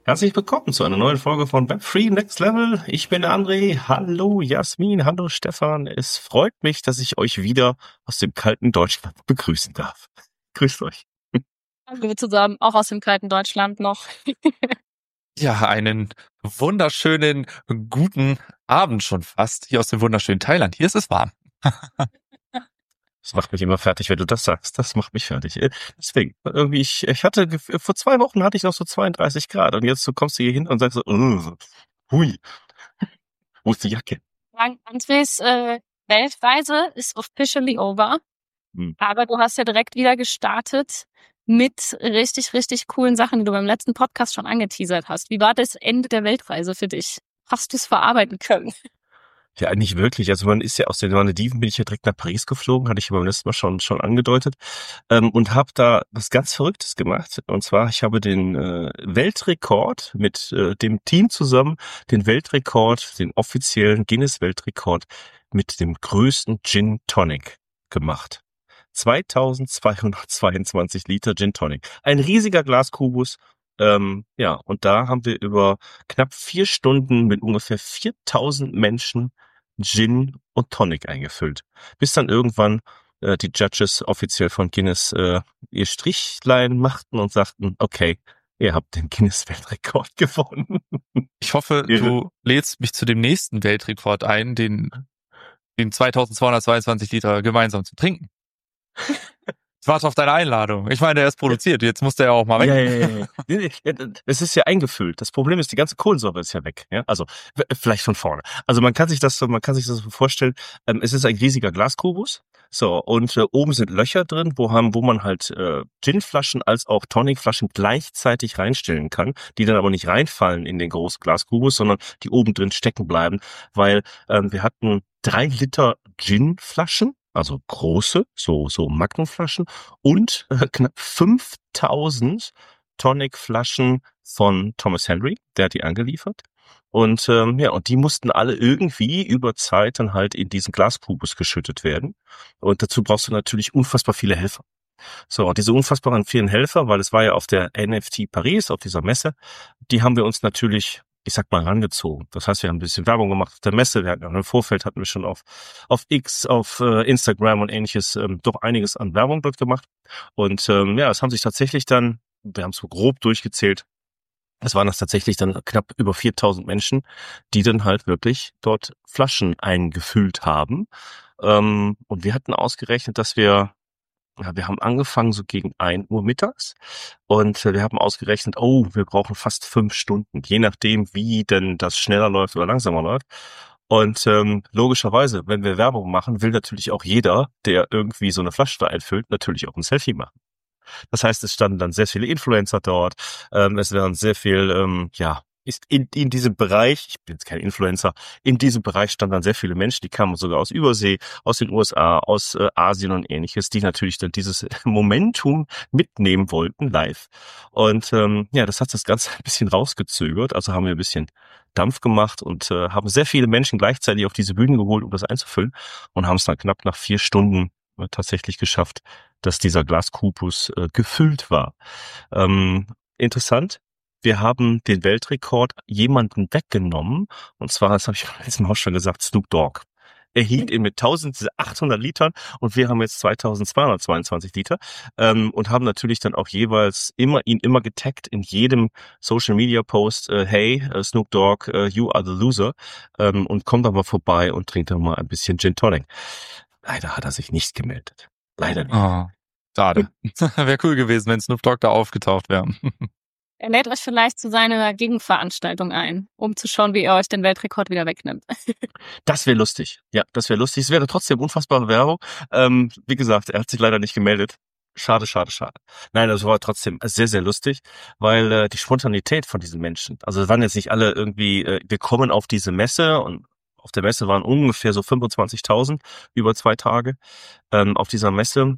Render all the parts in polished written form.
Herzlich willkommen zu einer neuen Folge von Web3 Next Level. Ich bin der André. Hallo Jasmin, hallo Stefan. Es freut mich, dass ich euch wieder aus dem kalten Deutschland begrüßen darf. Grüßt euch. Hallo zusammen, auch aus dem kalten Deutschland noch. Ja, einen wunderschönen guten Abend schon fast hier aus dem wunderschönen Thailand. Hier ist es warm. Das macht mich immer fertig, wenn du das sagst. Das macht mich fertig. Deswegen, irgendwie, ich hatte, vor 2 Wochen hatte ich noch so 32 Grad und jetzt kommst du hier hin und sagst so, hui, wo ist die Jacke? Andres Weltreise ist officially over, aber du hast ja direkt wieder gestartet mit richtig, richtig coolen Sachen, die du beim letzten Podcast schon angeteasert hast. Wie war das Ende der Weltreise für dich? Hast du es verarbeiten können? Ja, nicht wirklich. Also man ist ja aus den Malediven, bin ich ja direkt nach Paris geflogen, hatte ich ja beim letzten Mal schon angedeutet, und habe da was ganz Verrücktes gemacht. Und zwar, ich habe den Weltrekord mit dem Team zusammen, den offiziellen Guinness-Weltrekord mit dem größten Gin Tonic gemacht. 2222 Liter Gin Tonic. Ein riesiger Glaskubus. Ja, und da haben wir über knapp 4 Stunden mit ungefähr 4000 Menschen Gin und Tonic eingefüllt. Bis dann irgendwann die Judges offiziell von Guinness ihr Strichlein machten und sagten, okay, ihr habt den Guinness-Weltrekord gewonnen. Ich hoffe, du lädst mich zu dem nächsten Weltrekord ein, den 2222 Liter gemeinsam zu trinken. Ich warte auf deine Einladung. Ich meine, der ist produziert. Jetzt muss der ja auch mal weg. Ja. Es ist ja eingefüllt. Das Problem ist, die ganze Kohlensäure ist ja weg. Ja? Also vielleicht von vorne. Also man kann sich das so vorstellen. Es ist ein riesiger Glaskubus. So, und oben sind Löcher drin, wo man halt Ginflaschen als auch Tonicflaschen gleichzeitig reinstellen kann, die dann aber nicht reinfallen in den großen Glaskubus, sondern die oben drin stecken bleiben, weil wir hatten 3 Liter Ginflaschen, also große, so Magnumflaschen und knapp 5000 Tonicflaschen von Thomas Henry, der hat die angeliefert. Und und die mussten alle irgendwie über Zeit dann halt in diesen Glaskubus geschüttet werden. Und dazu brauchst du natürlich unfassbar viele Helfer. So, und diese unfassbaren vielen Helfer, weil es war ja auf der NFT Paris, auf dieser Messe, die haben wir uns natürlich, ich sag mal, rangezogen. Das heißt, wir haben ein bisschen Werbung gemacht auf der Messe. Wir hatten ja im Vorfeld hatten wir schon auf X, auf Instagram und ähnliches doch einiges an Werbung dort gemacht. Und es haben sich tatsächlich dann, wir haben es so grob durchgezählt, es waren das tatsächlich dann knapp über 4000 Menschen, die dann halt wirklich dort Flaschen eingefüllt haben. Und wir hatten ausgerechnet, dass wir haben angefangen so gegen 1 Uhr mittags und wir haben ausgerechnet, wir brauchen fast 5 Stunden, je nachdem, wie denn das schneller läuft oder langsamer läuft. Und logischerweise, wenn wir Werbung machen, will natürlich auch jeder, der irgendwie so eine Flasche da einfüllt, natürlich auch ein Selfie machen. Das heißt, es standen dann sehr viele Influencer dort. Es waren sehr viel, ist in diesem Bereich, ich bin jetzt kein Influencer, in diesem Bereich standen dann sehr viele Menschen, die kamen sogar aus Übersee, aus den USA, aus Asien und ähnliches, die natürlich dann dieses Momentum mitnehmen wollten live. Und das hat das Ganze ein bisschen rausgezögert. Also haben wir ein bisschen Dampf gemacht und haben sehr viele Menschen gleichzeitig auf diese Bühne geholt, um das einzufüllen und haben es dann knapp nach 4 Stunden tatsächlich geschafft, dass dieser Glaskubus gefüllt war. Interessant. Wir haben den Weltrekord jemanden weggenommen. Und zwar, das habe ich beim letzten Mal auch schon gesagt, Snoop Dogg. Er hielt ihn mit 1800 Litern und wir haben jetzt 2222 Liter und haben natürlich dann auch jeweils ihn immer getaggt in jedem Social Media Post, hey, Snoop Dogg, you are the loser, und kommt aber vorbei und trinkt dann mal ein bisschen Gin Tonic. Leider hat er sich nicht gemeldet. Leider nicht. Oh, schade. Wäre cool gewesen, wenn Snoop Dogg da aufgetaucht wäre. Er lädt euch vielleicht zu seiner Gegenveranstaltung ein, um zu schauen, wie er euch den Weltrekord wieder wegnimmt. Das wäre lustig. Ja, das wäre lustig. Es wäre trotzdem unfassbare Werbung. Wie gesagt, er hat sich leider nicht gemeldet. Schade. Nein, das war trotzdem sehr, sehr lustig, weil die Spontanität von diesen Menschen, also es waren jetzt nicht alle irgendwie, wir kommen auf diese Messe und auf der Messe waren ungefähr so 25.000 über 2 Tage auf dieser Messe.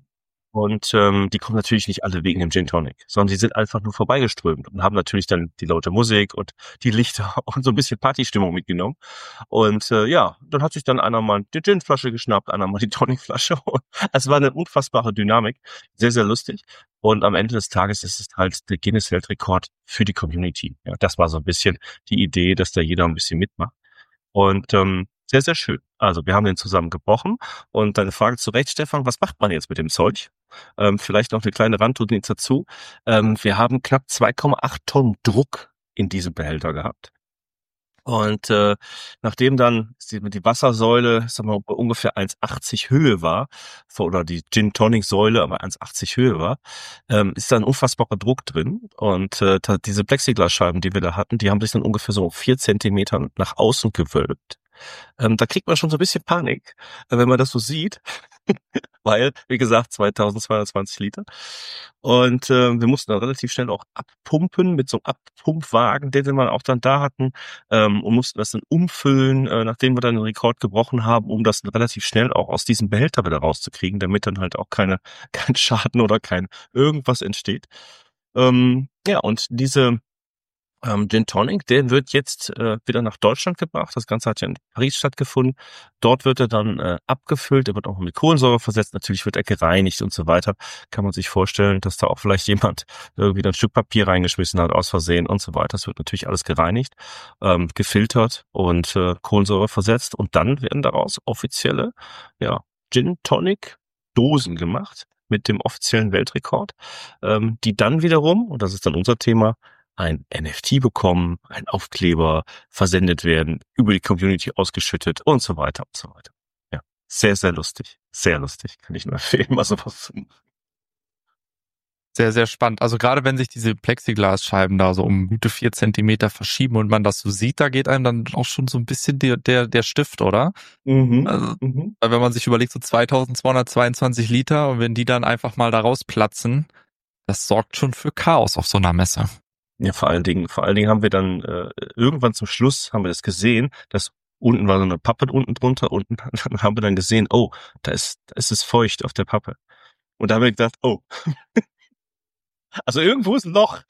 Und die kommen natürlich nicht alle wegen dem Gin Tonic, sondern die sind einfach nur vorbeigeströmt und haben natürlich dann die laute Musik und die Lichter und so ein bisschen Partystimmung mitgenommen. Und dann hat sich dann einer mal die Ginflasche geschnappt, einer mal die Tonicflasche. Es war eine unfassbare Dynamik, sehr, sehr lustig. Und am Ende des Tages ist es halt der Guinness-Weltrekord für die Community. Ja, das war so ein bisschen die Idee, dass da jeder ein bisschen mitmacht. Und sehr, sehr schön. Also wir haben den zusammen gebrochen. Und deine Frage zu Recht, Stefan, was macht man jetzt mit dem Zeug? Vielleicht noch eine kleine Randnotiz dazu. Wir haben knapp 2,8 Tonnen Druck in diesem Behälter gehabt. Und nachdem dann die Wassersäule, sagen wir mal, ungefähr 1,80 Höhe war, oder die Gin-Tonic-Säule aber 1,80 Höhe war, ist da ein unfassbarer Druck drin. Und diese Plexiglasscheiben, die wir da hatten, die haben sich dann ungefähr so 4 Zentimeter nach außen gewölbt. Da kriegt man schon so ein bisschen Panik, wenn man das so sieht. Weil, wie gesagt, 2220 Liter. Und wir mussten dann relativ schnell auch abpumpen mit so einem Abpumpwagen, den wir auch dann da hatten, und mussten das dann umfüllen, nachdem wir dann den Rekord gebrochen haben, um das dann relativ schnell auch aus diesem Behälter wieder rauszukriegen, damit dann halt auch kein Schaden oder kein irgendwas entsteht. Und diese Gin Tonic, der wird jetzt wieder nach Deutschland gebracht. Das Ganze hat ja in Paris stattgefunden. Dort wird er dann abgefüllt. Er wird auch mit Kohlensäure versetzt. Natürlich wird er gereinigt und so weiter. Kann man sich vorstellen, dass da auch vielleicht jemand irgendwie ein Stück Papier reingeschmissen hat aus Versehen und so weiter. Das wird natürlich alles gereinigt, gefiltert und Kohlensäure versetzt. Und dann werden daraus offizielle Gin Tonic Dosen gemacht mit dem offiziellen Weltrekord, die dann wiederum, und das ist dann unser Thema, ein NFT bekommen, ein Aufkleber versendet werden, über die Community ausgeschüttet und so weiter und so weiter. Ja, sehr, sehr lustig. Sehr lustig. Kann ich nur empfehlen, mal sowas zu machen. Sehr, sehr spannend. Also gerade wenn sich diese Plexiglasscheiben da so um gute 4 Zentimeter verschieben und man das so sieht, da geht einem dann auch schon so ein bisschen der Stift, oder? Also, weil wenn man sich überlegt, so 2222 Liter und wenn die dann einfach mal da rausplatzen, das sorgt schon für Chaos auf so einer Messe. Ja, vor allen Dingen haben wir dann irgendwann zum Schluss haben wir das gesehen, dass unten war so eine Pappe unten drunter und dann haben wir dann gesehen, oh, da ist es feucht auf der Pappe. Und da haben wir gedacht, oh, also irgendwo ist ein Loch.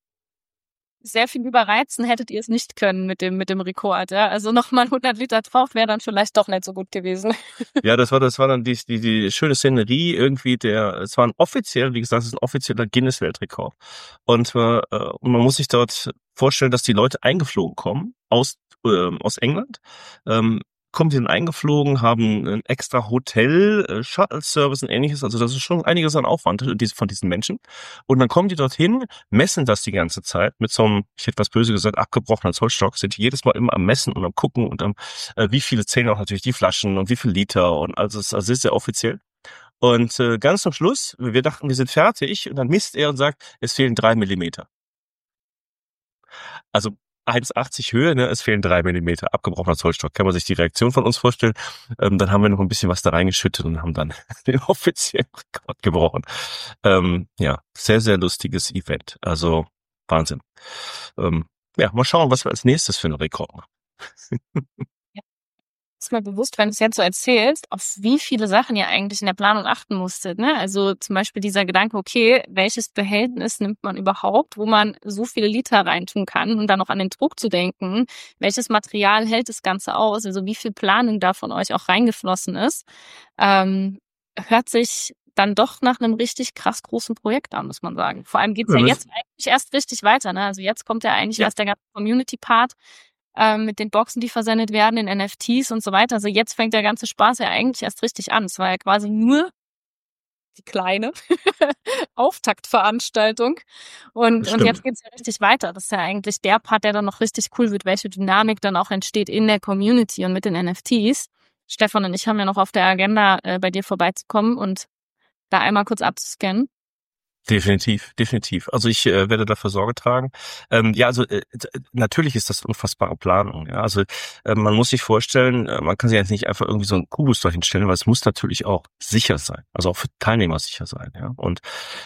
Sehr viel überreizen hättet ihr es nicht können mit dem Rekord, ja. Also nochmal 100 Liter drauf wäre dann vielleicht doch nicht so gut gewesen. Ja, das war dann die schöne Szenerie irgendwie es war wie gesagt, es ist ein offizieller Guinness-Weltrekord. Und man muss sich dort vorstellen, dass die Leute eingeflogen kommen aus England, kommen die dann eingeflogen, haben ein extra Hotel, Shuttle-Service und ähnliches. Also das ist schon einiges an Aufwand von diesen Menschen. Und dann kommen die dorthin, messen das die ganze Zeit mit so einem, ich hätte was böse gesagt, abgebrochenen Zollstock, sind die jedes Mal immer am Messen und am Gucken und am wie viele zählen auch natürlich die Flaschen und wie viel Liter und also es ist sehr offiziell. Und ganz zum Schluss, wir dachten, wir sind fertig und dann misst er und sagt, es fehlen 3 Millimeter. Also 1,80 Höhe, ne, es fehlen 3 Millimeter, abgebrochener Zollstock. Kann man sich die Reaktion von uns vorstellen? Dann haben wir noch ein bisschen was da reingeschüttet und haben dann den offiziellen Rekord gebrochen. Sehr, sehr lustiges Event. Also Wahnsinn. Mal schauen, was wir als nächstes für einen Rekord machen. Ist mir bewusst, wenn du es jetzt so erzählst, auf wie viele Sachen ihr eigentlich in der Planung achten musstet, ne? Also zum Beispiel dieser Gedanke, okay, welches Behältnis nimmt man überhaupt, wo man so viele Liter reintun kann und dann noch an den Druck zu denken, welches Material hält das Ganze aus, also wie viel Planung da von euch auch reingeflossen ist, hört sich dann doch nach einem richtig krass großen Projekt an, muss man sagen. Vor allem geht's ja jetzt eigentlich erst richtig weiter, ne? Also jetzt kommt ja eigentlich erst der ganze Community-Part, mit den Boxen, die versendet werden, den NFTs und so weiter. Also jetzt fängt der ganze Spaß ja eigentlich erst richtig an. Es war ja quasi nur die kleine Auftaktveranstaltung. Und jetzt geht's ja richtig weiter. Das ist ja eigentlich der Part, der dann noch richtig cool wird, welche Dynamik dann auch entsteht in der Community und mit den NFTs. Stefan und ich haben ja noch auf der Agenda, bei dir vorbeizukommen und da einmal kurz abzuscannen. Definitiv. Also ich werde dafür Sorge tragen. Natürlich ist das unfassbare Planung. Ja? Also man muss sich vorstellen, man kann sich jetzt nicht einfach irgendwie so einen Kubus dahin stellen, weil es muss natürlich auch sicher sein, also auch für Teilnehmer sicher sein. Ja? Und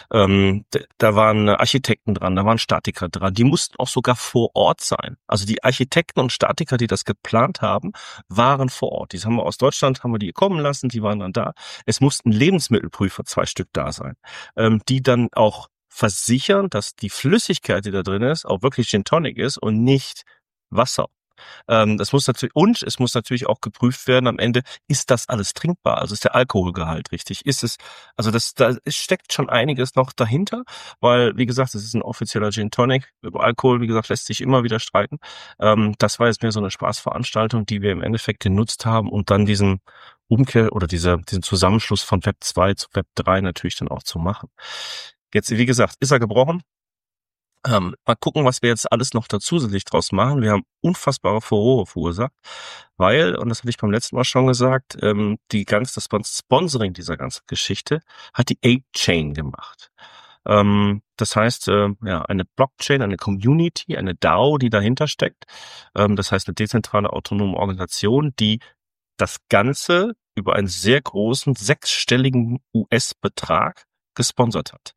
da waren Architekten dran, da waren Statiker dran, die mussten auch sogar vor Ort sein. Also die Architekten und Statiker, die das geplant haben, waren vor Ort. Die haben wir aus Deutschland, haben wir die kommen lassen, die waren dann da. Es mussten Lebensmittelprüfer 2 Stück da sein, die dann auch versichern, dass die Flüssigkeit, die da drin ist, auch wirklich Gin Tonic ist und nicht Wasser. Es muss natürlich auch geprüft werden am Ende, ist das alles trinkbar? Also ist der Alkoholgehalt richtig? Da steckt schon einiges noch dahinter, weil, wie gesagt, es ist ein offizieller Gin Tonic. Über Alkohol, wie gesagt, lässt sich immer wieder streiten. Das war jetzt mehr so eine Spaßveranstaltung, die wir im Endeffekt genutzt haben, und dann diesen Zusammenschluss von Web 2 zu Web 3 natürlich dann auch zu machen. Jetzt, wie gesagt, ist er gebrochen. Mal gucken, was wir jetzt alles noch zusätzlich draus machen. Wir haben unfassbare Furore verursacht, weil, und das hatte ich beim letzten Mal schon gesagt, das Sponsoring dieser ganzen Geschichte hat die Ape-Chain gemacht. Das heißt, eine Blockchain, eine Community, eine DAO, die dahinter steckt. Das heißt, eine dezentrale autonome Organisation, die das Ganze über einen sehr großen 6-stelligen US-Betrag gesponsert hat.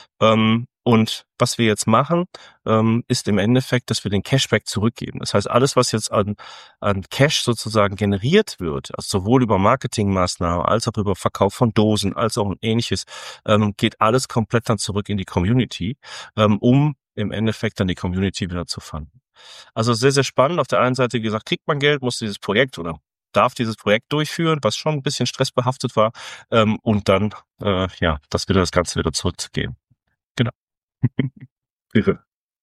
Und was wir jetzt machen, ist im Endeffekt, dass wir den Cashback zurückgeben. Das heißt, alles, was jetzt an Cash sozusagen generiert wird, also sowohl über Marketingmaßnahmen als auch über Verkauf von Dosen, als auch ähnliches, geht alles komplett dann zurück in die Community, um im Endeffekt dann die Community wieder zu fanden. Also sehr, sehr spannend. Auf der einen Seite, wie gesagt, kriegt man Geld, muss dieses Projekt oder darf dieses Projekt durchführen, was schon ein bisschen stressbehaftet war, und dann, das Ganze wieder zurückzugeben. Genau. Irre.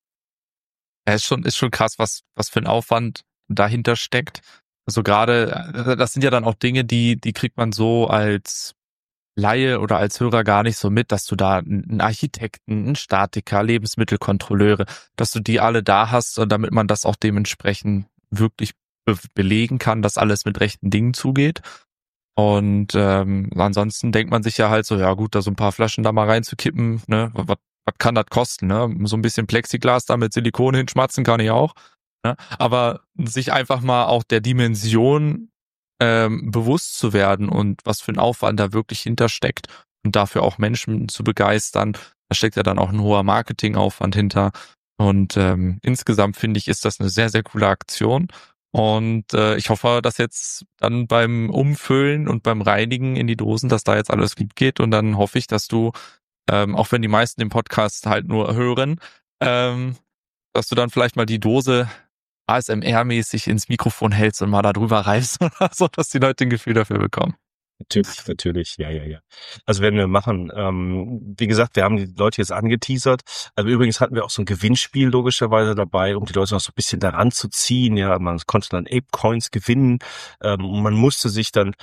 Ja, ist schon krass, was für ein Aufwand dahinter steckt. Also gerade, das sind ja dann auch Dinge, die kriegt man so als Laie oder als Hörer gar nicht so mit, dass du da einen Architekten, einen Statiker, Lebensmittelkontrolleure, dass du die alle da hast, und damit man das auch dementsprechend wirklich belegen kann, dass alles mit rechten Dingen zugeht. Und ansonsten denkt man sich ja halt so, ja gut, da so ein paar Flaschen da mal reinzukippen, ne, was kann das kosten, ne? So ein bisschen Plexiglas da mit Silikon hinschmatzen kann ich auch, ne? Aber sich einfach mal auch der Dimension bewusst zu werden und was für ein Aufwand da wirklich hintersteckt und dafür auch Menschen zu begeistern, da steckt ja dann auch ein hoher Marketingaufwand hinter. Und insgesamt finde ich, ist das eine sehr, sehr coole Aktion. Und ich hoffe, dass jetzt dann beim Umfüllen und beim Reinigen in die Dosen, dass da jetzt alles gut geht. Und dann hoffe ich, dass du, auch wenn die meisten den Podcast halt nur hören, dass du dann vielleicht mal die Dose ASMR-mäßig ins Mikrofon hältst und mal da drüber reibst, so dass die Leute ein Gefühl dafür bekommen. Natürlich, ja. Also werden wir machen. Wie gesagt, wir haben die Leute jetzt angeteasert. Also übrigens hatten wir auch so ein Gewinnspiel logischerweise dabei, um die Leute noch so ein bisschen daran zu ziehen. Ja, man konnte dann Ape-Coins gewinnen. Und man musste sich dann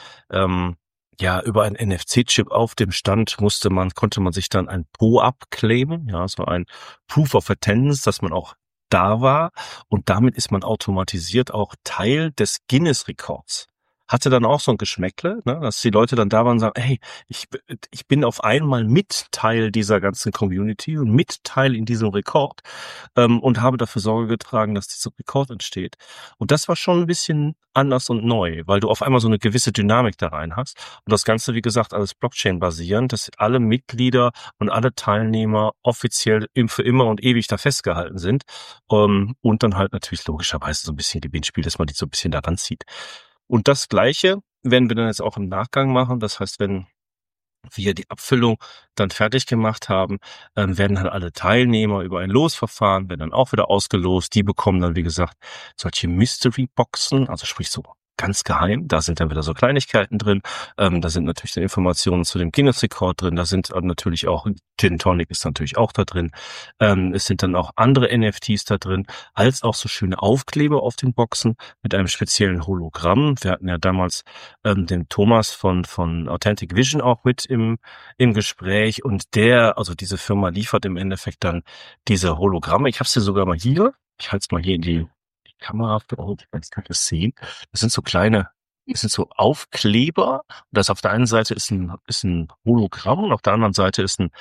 über einen NFC-Chip auf dem Stand konnte man sich dann ein POAP claimen, ja, so ein Proof of Attendance, dass man auch da war, und damit ist man automatisiert auch Teil des Guinness-Rekords. Hatte dann auch so ein Geschmäckle, ne, dass die Leute dann da waren und sagen, hey, ich bin auf einmal mit Teil dieser ganzen Community und mit Teil in diesem Rekord, und habe dafür Sorge getragen, dass dieser Rekord entsteht. Und das war schon ein bisschen anders und neu, weil du auf einmal so eine gewisse Dynamik da rein hast. Und das Ganze, wie gesagt, alles Blockchain-basierend, dass alle Mitglieder und alle Teilnehmer offiziell für immer und ewig da festgehalten sind. Und dann halt natürlich logischerweise so ein bisschen Gewinnspiel, dass man die so ein bisschen daran zieht. Und das Gleiche werden wir dann jetzt auch im Nachgang machen. Das heißt, wenn wir die Abfüllung dann fertig gemacht haben, werden dann alle Teilnehmer über ein Losverfahren, werden dann auch wieder ausgelost. Die bekommen dann, wie gesagt, solche Mystery-Boxen, also sprich so ganz geheim. Da sind dann wieder so Kleinigkeiten drin. Da sind natürlich dann Informationen zu dem Guinness-Rekord drin. Da sind natürlich auch, Gin Tonic ist natürlich auch da drin. Es sind dann auch andere NFTs da drin, als auch so schöne Aufkleber auf den Boxen mit einem speziellen Hologramm. Wir hatten ja damals den Thomas von Authentic Vision auch mit im Gespräch, und diese Firma liefert im Endeffekt dann diese Hologramme. Ich habe sie sogar mal hier. Ich halte es mal hier in die Kamera, jetzt kann ich das sehen. Das sind so Aufkleber. Das auf der einen Seite ist ein Hologramm und auf der anderen Seite ist ein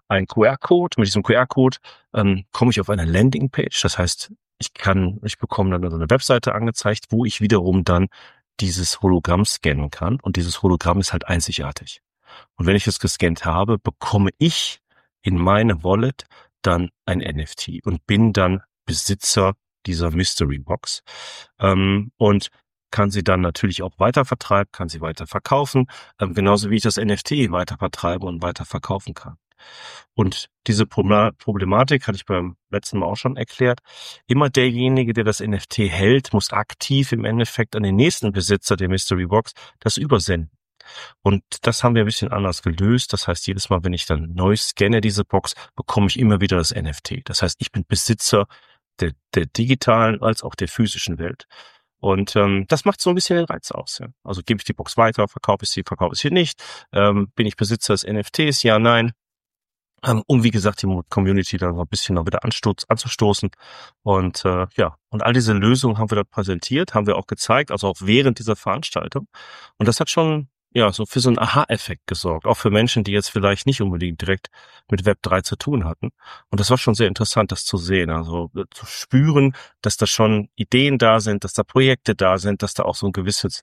einen QR-Code. Mit diesem QR-Code komme ich auf eine Landingpage. Das heißt, ich bekomme dann so eine Webseite angezeigt, wo ich wiederum dann dieses Hologramm scannen kann. Und dieses Hologramm ist halt einzigartig. Und wenn ich es gescannt habe, bekomme ich in meine Wallet dann ein NFT und bin dann Besitzer dieser Mystery Box. Und kann sie dann natürlich auch weiter vertreiben, kann sie weiter verkaufen, genauso wie ich das NFT weiter vertreibe und weiter verkaufen kann. Und diese Problematik hatte ich beim letzten Mal auch schon erklärt. Immer derjenige, der das NFT hält, muss aktiv im Endeffekt an den nächsten Besitzer der Mystery Box das übersenden. Und das haben wir ein bisschen anders gelöst. Das heißt, jedes Mal, wenn ich dann neu scanne diese Box, bekomme ich immer wieder das NFT. Das heißt, ich bin Besitzer der digitalen als auch der physischen Welt. Und das macht so ein bisschen den Reiz aus. Ja. Also gebe ich die Box weiter, verkaufe ich sie nicht. Bin ich Besitzer des NFTs? Ja, nein. Um, wie gesagt, die Community dann noch ein bisschen noch wieder anzustoßen. Und und all diese Lösungen haben wir dort präsentiert, haben wir auch gezeigt, also auch während dieser Veranstaltung. Und das hat schon so für so einen Aha-Effekt gesorgt, auch für Menschen, die jetzt vielleicht nicht unbedingt direkt mit Web3 zu tun hatten. Und das war schon sehr interessant, das zu sehen, also zu spüren, dass da schon Ideen da sind, dass da Projekte da sind, dass da auch so ein gewisses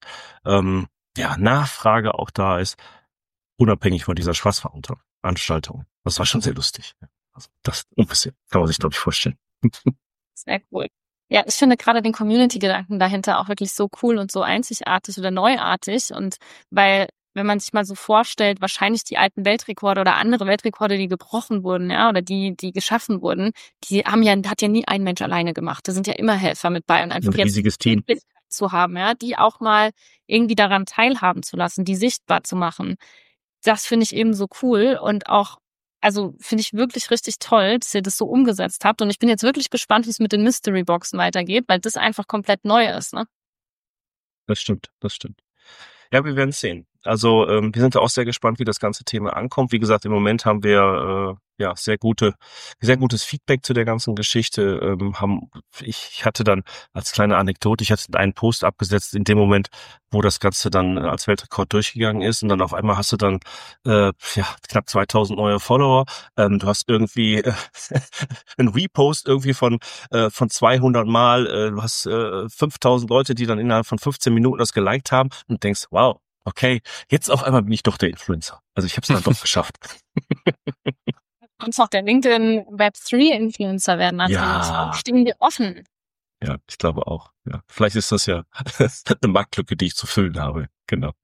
Nachfrage auch da ist, unabhängig von dieser Spaßveranstaltung. Das war schon sehr lustig. Also das ein bisschen kann man sich, glaube ich, vorstellen. Sehr cool. Ja, ich finde gerade den Community-Gedanken dahinter auch wirklich so cool und so einzigartig oder neuartig. Und weil, wenn man sich mal so vorstellt, wahrscheinlich die alten Weltrekorde oder andere Weltrekorde, die gebrochen wurden, ja, oder die geschaffen wurden, hat ja nie ein Mensch alleine gemacht. Da sind ja immer Helfer mit bei und einfach ein riesiges Team zu haben, ja, die auch mal irgendwie daran teilhaben zu lassen, die sichtbar zu machen. Das finde ich eben so cool und auch, also finde ich wirklich richtig toll, dass ihr das so umgesetzt habt. Und ich bin jetzt wirklich gespannt, wie es mit den Mystery-Boxen weitergeht, weil das einfach komplett neu ist, ne? Das stimmt. Ja, wir werden es sehen. Also wir sind da auch sehr gespannt, wie das ganze Thema ankommt. Wie gesagt, im Moment haben wir sehr gutes Feedback zu der ganzen Geschichte. Ich hatte dann als kleine Anekdote, ich hatte einen Post abgesetzt in dem Moment, wo das Ganze dann als Weltrekord durchgegangen ist, und dann auf einmal hast du dann knapp 2000 neue Follower. Du hast irgendwie ein Repost irgendwie von 200 Mal. Du hast 5000 Leute, die dann innerhalb von 15 Minuten das geliked haben und denkst, wow. Okay, jetzt auf einmal bin ich doch der Influencer. Also ich habe es dann doch geschafft. Und noch der LinkedIn Web3-Influencer werden natürlich. Ja. Stehen wir offen. Ja, ich glaube auch. Ja, vielleicht ist das ja eine Marktlücke, die ich zu füllen habe. Genau.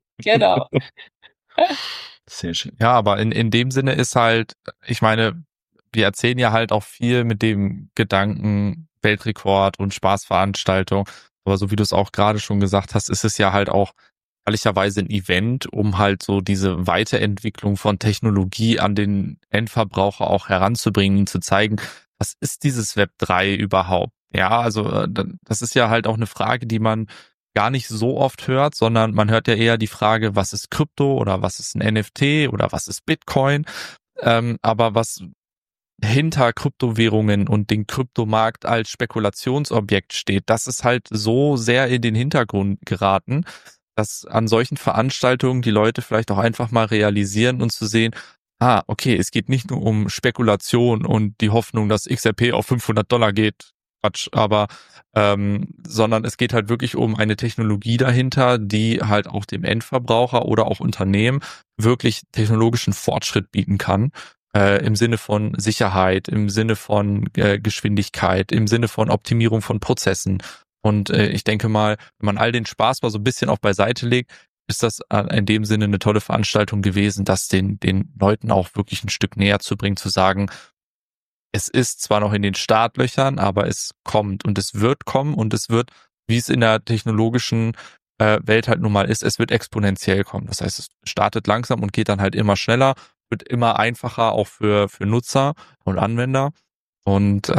Sehr schön. Ja, aber in dem Sinne ist halt, ich meine, wir erzählen ja halt auch viel mit dem Gedanken Weltrekord und Spaßveranstaltung. Aber so wie du es auch gerade schon gesagt hast, ist es ja halt auch ehrlicherweise ein Event, um halt so diese Weiterentwicklung von Technologie an den Endverbraucher auch heranzubringen, zu zeigen, was ist dieses Web 3 überhaupt? Ja, also das ist ja halt auch eine Frage, die man gar nicht so oft hört, sondern man hört ja eher die Frage, was ist Krypto oder was ist ein NFT oder was ist Bitcoin? Aber was hinter Kryptowährungen und den Kryptomarkt als Spekulationsobjekt steht, das ist halt so sehr in den Hintergrund geraten, dass an solchen Veranstaltungen die Leute vielleicht auch einfach mal realisieren und zu sehen, okay, es geht nicht nur um Spekulation und die Hoffnung, dass XRP auf $500 geht, Quatsch, aber sondern es geht halt wirklich um eine Technologie dahinter, die halt auch dem Endverbraucher oder auch Unternehmen wirklich technologischen Fortschritt bieten kann, im Sinne von Sicherheit, im Sinne von Geschwindigkeit, im Sinne von Optimierung von Prozessen. Und ich denke mal, wenn man all den Spaß mal so ein bisschen auch beiseite legt, ist das in dem Sinne eine tolle Veranstaltung gewesen, das den Leuten auch wirklich ein Stück näher zu bringen, zu sagen, es ist zwar noch in den Startlöchern, aber es kommt und es wird kommen und es wird, wie es in der technologischen Welt halt nun mal ist, es wird exponentiell kommen. Das heißt, es startet langsam und geht dann halt immer schneller, wird immer einfacher auch für Nutzer und Anwender. Und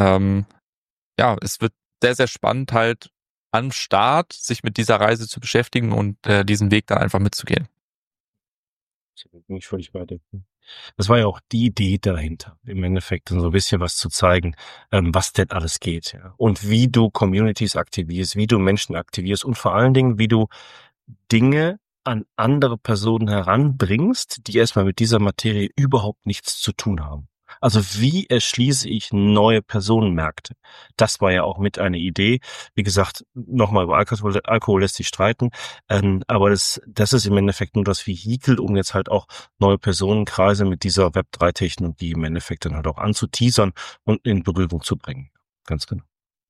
es wird sehr, sehr spannend halt am Start, sich mit dieser Reise zu beschäftigen und diesen Weg dann einfach mitzugehen. Bin ich völlig bei dir. Das war ja auch die Idee dahinter, im Endeffekt so ein bisschen was zu zeigen, was denn alles geht, ja. Und wie du Communities aktivierst, wie du Menschen aktivierst und vor allen Dingen, wie du Dinge an andere Personen heranbringst, die erstmal mit dieser Materie überhaupt nichts zu tun haben. Also wie erschließe ich neue Personenmärkte? Das war ja auch mit eine Idee. Wie gesagt, nochmal über Alkohol lässt sich streiten, aber das ist im Endeffekt nur das Vehikel, um jetzt halt auch neue Personenkreise mit dieser Web3-Technologie im Endeffekt dann halt auch anzuteasern und in Berührung zu bringen. Ganz genau.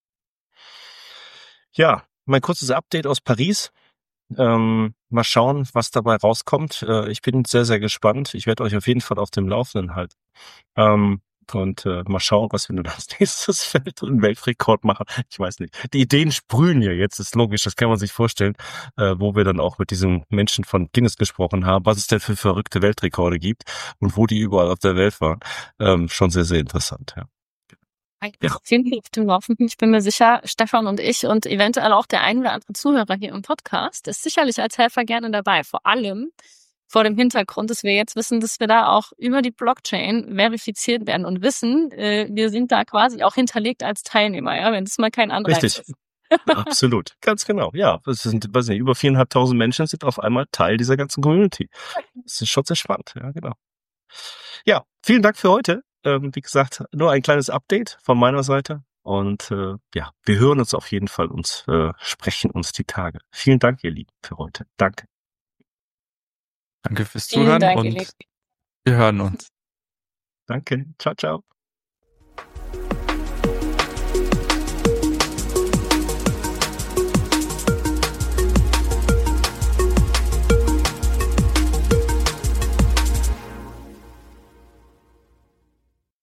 Ja, mein kurzes Update aus Paris. Mal schauen, was dabei rauskommt. Ich bin sehr, sehr gespannt. Ich werde euch auf jeden Fall auf dem Laufenden halten. Und mal schauen, was wir nun als nächstes einen Weltrekord machen. Ich weiß nicht. Die Ideen sprühen ja jetzt, ist logisch, das kann man sich vorstellen, wo wir dann auch mit diesem Menschen von Guinness gesprochen haben, was es denn für verrückte Weltrekorde gibt und wo die überall auf der Welt waren. Schon sehr, sehr interessant, ja. Ja. Vielen Dank auf dem Laufenden. Ich bin mir sicher, Stefan und ich und eventuell auch der ein oder andere Zuhörer hier im Podcast ist sicherlich als Helfer gerne dabei. Vor allem vor dem Hintergrund, dass wir jetzt wissen, dass wir da auch über die Blockchain verifiziert werden und wissen, wir sind da quasi auch hinterlegt als Teilnehmer, ja, wenn es mal kein Anreiz Richtig. ist. Absolut, ganz genau. Ja, es sind, weiß nicht, über 4.500 Menschen sind auf einmal Teil dieser ganzen Community. Das ist schon sehr spannend, ja, genau. Ja, vielen Dank für heute. Wie gesagt, nur ein kleines Update von meiner Seite. Und ja, wir hören uns auf jeden Fall und sprechen uns die Tage. Vielen Dank, ihr Lieben, für heute. Danke. Danke fürs Zuhören und wir hören uns. Danke. Ciao, ciao.